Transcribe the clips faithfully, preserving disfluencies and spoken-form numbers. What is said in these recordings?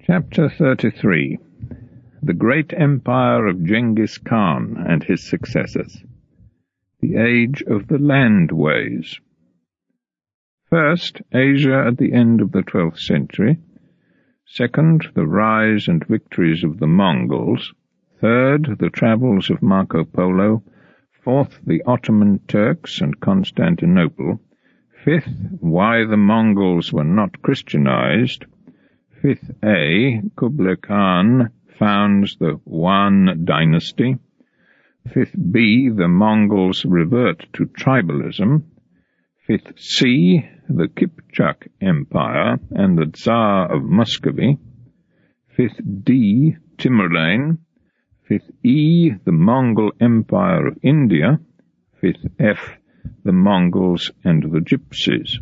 Chapter thirty-three. The Great Empire of Genghis Khan and his Successors. The Age of the Landways. First, Asia at the end of the twelfth century. Second, the rise and victories of the Mongols. Third, the travels of Marco Polo. Fourth, the Ottoman Turks and Constantinople. Fifth, why the Mongols were not Christianized. Fifth A, Kublai Khan founds the Yuan dynasty. Fifth B, the Mongols revert to tribalism. Fifth C, the Kipchak Empire and the Tsar of Muscovy. Fifth D, Tamerlane. Fifth E, the Mongol Empire of India. Fifth F, the Mongols and the Gypsies.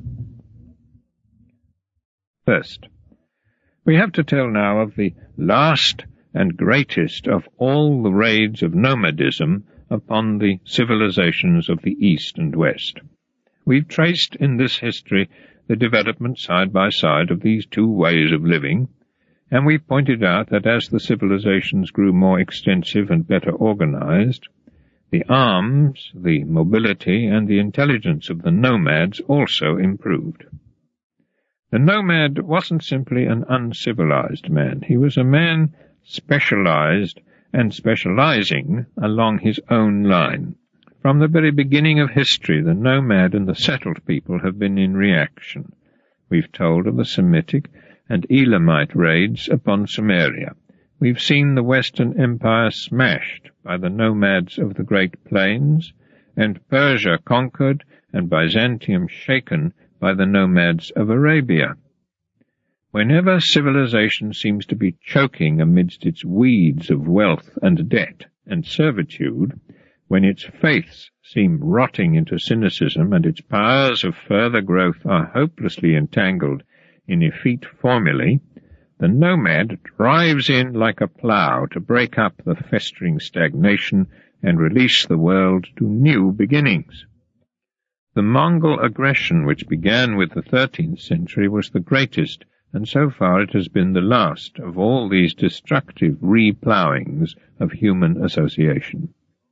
First, we have to tell now of the last and greatest of all the raids of nomadism upon the civilizations of the East and West. We've traced in this history the development side by side of these two ways of living, and we've pointed out that as the civilizations grew more extensive and better organized, the arms, the mobility, and the intelligence of the nomads also improved. The nomad wasn't simply an uncivilized man. He was a man specialized and specializing along his own line. From the very beginning of history, the nomad and the settled people have been in reaction. We've told of the Semitic and Elamite raids upon Sumeria. We've seen the Western Empire smashed by the nomads of the Great Plains, and Persia conquered and Byzantium shaken by the nomads of Arabia. Whenever civilization seems to be choking amidst its weeds of wealth and debt and servitude, when its faiths seem rotting into cynicism and its powers of further growth are hopelessly entangled in effete formulae, the nomad drives in like a plough to break up the festering stagnation and release the world to new beginnings. The Mongol aggression, which began with the thirteenth century, was the greatest, and so far it has been the last of all these destructive re-ploughings of human association.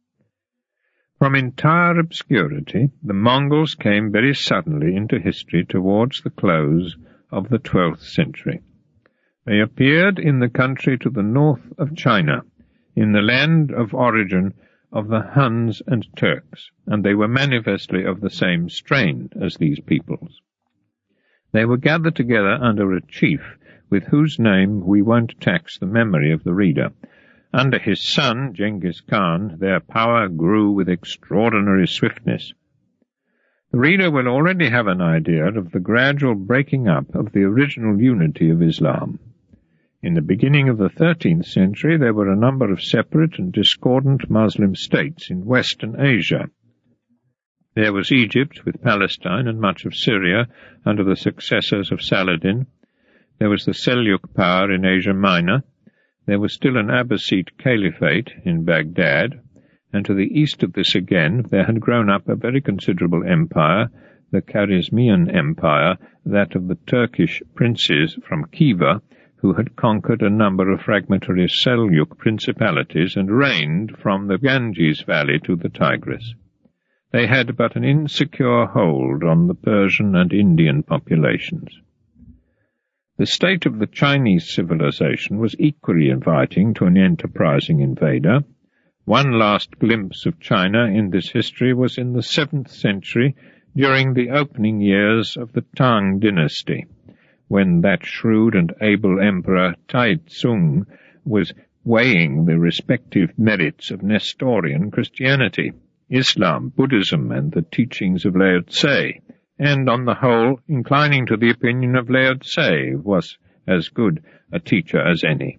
From entire obscurity, the Mongols came very suddenly into history towards the close of the twelfth century. They appeared in the country to the north of China, in the land of origin of the Huns and Turks, and they were manifestly of the same strain as these peoples. They were gathered together under a chief with whose name we won't tax the memory of the reader. Under his son, Genghis Khan, their power grew with extraordinary swiftness. The reader will already have an idea of the gradual breaking up of the original unity of Islam. In the beginning of the thirteenth century, there were a number of separate and discordant Muslim states in Western Asia. There was Egypt with Palestine and much of Syria under the successors of Saladin. There was the Seljuk power in Asia Minor. There was still an Abbasid caliphate in Baghdad, and to the east of this again there had grown up a very considerable empire, the Kharizmian Empire, that of the Turkish princes from Khiva, who had conquered a number of fragmentary Seljuk principalities and reigned from the Ganges Valley to the Tigris. They had but an insecure hold on the Persian and Indian populations. The state of the Chinese civilization was equally inviting to an enterprising invader. One last glimpse of China in this history was in the seventh century, during the opening years of the Tang dynasty, when that shrewd and able emperor Tai Tsung was weighing the respective merits of Nestorian Christianity, Islam, Buddhism, and the teachings of Lao Tse, and on the whole inclining to the opinion of Lao Tse was as good a teacher as any.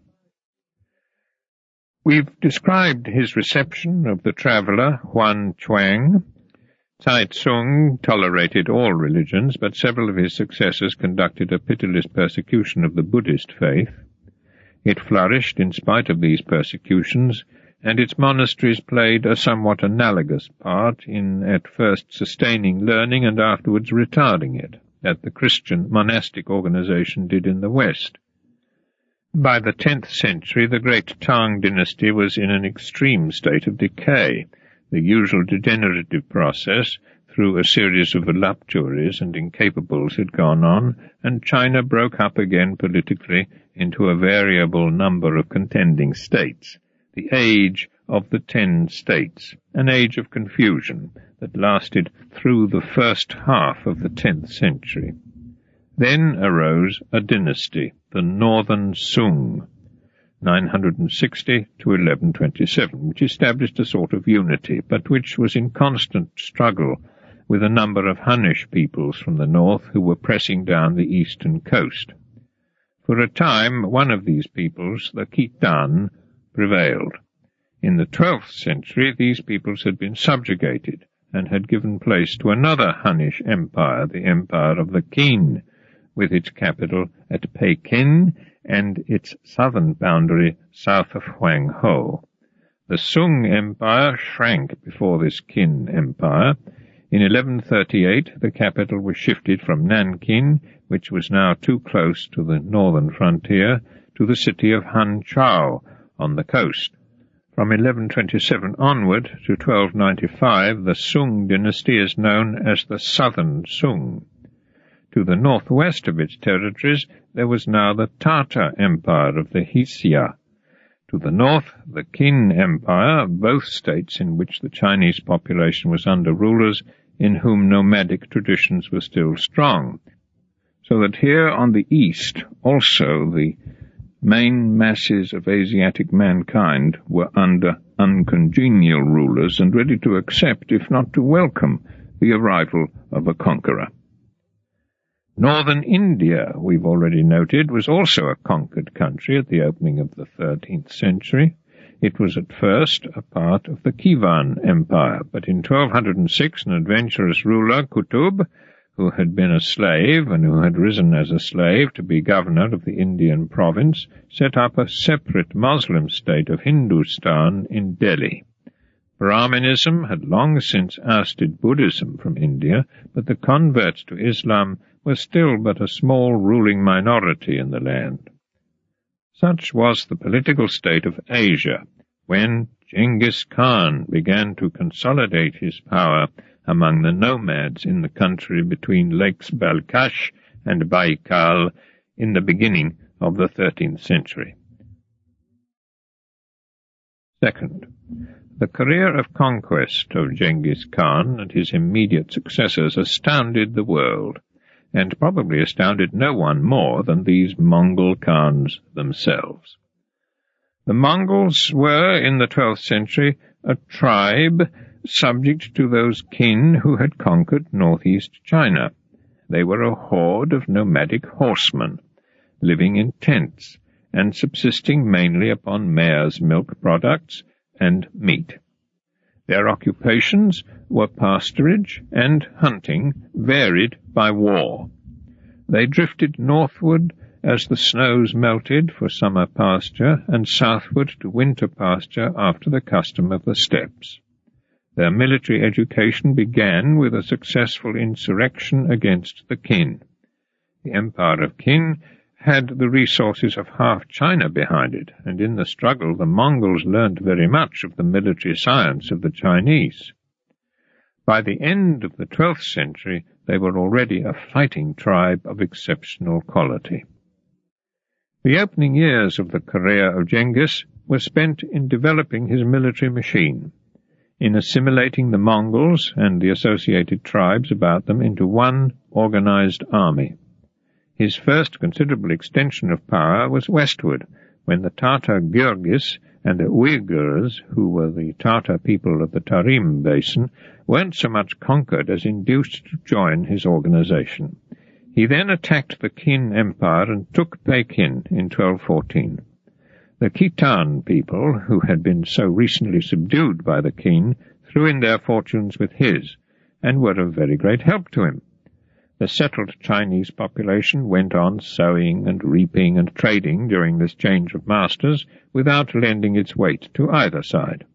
We've described his reception of the traveller Huan Chuang. Tai Tsung tolerated all religions, but several of his successors conducted a pitiless persecution of the Buddhist faith. It flourished in spite of these persecutions, and its monasteries played a somewhat analogous part in at first sustaining learning and afterwards retarding it, as the Christian monastic organization did in the West. By the tenth century, the great Tang dynasty was in an extreme state of decay. The usual degenerative process through a series of voluptuaries and incapables had gone on, and China broke up again politically into a variable number of contending states. The age of the ten states, an age of confusion that lasted through the first half of the tenth century. Then arose a dynasty, the Northern Sung, nine hundred sixty to eleven twenty-seven, which established a sort of unity, but which was in constant struggle with a number of Hunnish peoples from the north who were pressing down the eastern coast. For a time, one of these peoples, the Khitan, prevailed. In the twelfth century, these peoples had been subjugated and had given place to another Hunnish empire, the Empire of the Qin, with its capital at Pekin and its southern boundary south of Huanghe. The Sung Empire shrank before this Qin Empire. In eleven thirty-eight, the capital was shifted from Nankin, which was now too close to the northern frontier, to the city of Hanchao on the coast. From eleven twenty-seven onward to twelve ninety-five, the Sung dynasty is known as the Southern Sung. To the northwest of its territories, there was now the Tartar Empire of the Hsia. To the north, the Qin Empire, both states in which the Chinese population was under rulers in whom nomadic traditions were still strong. So that here on the east also the main masses of Asiatic mankind were under uncongenial rulers and ready to accept, if not to welcome, the arrival of a conqueror. Northern India, we've already noted, was also a conquered country at the opening of the thirteenth century. It was at first a part of the Khivan Empire, but in twelve oh six an adventurous ruler, Qutub, who had been a slave and who had risen as a slave to be governor of the Indian province, set up a separate Muslim state of Hindustan in Delhi. Brahmanism had long since ousted Buddhism from India, but the converts to Islam were still but a small ruling minority in the land. Such was the political state of Asia when Genghis Khan began to consolidate his power among the nomads in the country between Lakes Balkhash and Baikal in the beginning of the thirteenth century. Second, the career of conquest of Genghis Khan and his immediate successors astounded the world, and probably astounded no one more than these Mongol Khans themselves. The Mongols were, in the twelfth century, a tribe subject to those kin who had conquered northeast China. They were a horde of nomadic horsemen, living in tents, and subsisting mainly upon mare's milk products and meat. Their occupations were pasturage and hunting, varied by war. They drifted northward as the snows melted for summer pasture, and southward to winter pasture after the custom of the steppes. Their military education began with a successful insurrection against the Qin. The Empire of Qin had the resources of half China behind it, and in the struggle the Mongols learned very much of the military science of the Chinese. By the end of the twelfth century, they were already a fighting tribe of exceptional quality. The opening years of the career of Genghis were spent in developing his military machine, in assimilating the Mongols and the associated tribes about them into one organized army. His first considerable extension of power was westward, when the Tatar Gürgis and the Uyghurs, who were the Tatar people of the Tarim Basin, weren't so much conquered as induced to join his organization. He then attacked the Qin Empire and took Pekin in twelve fourteen. The Khitan people, who had been so recently subdued by the Qin, threw in their fortunes with his, and were of very great help to him. The settled Chinese population went on sowing and reaping and trading during this change of masters without lending its weight to either side.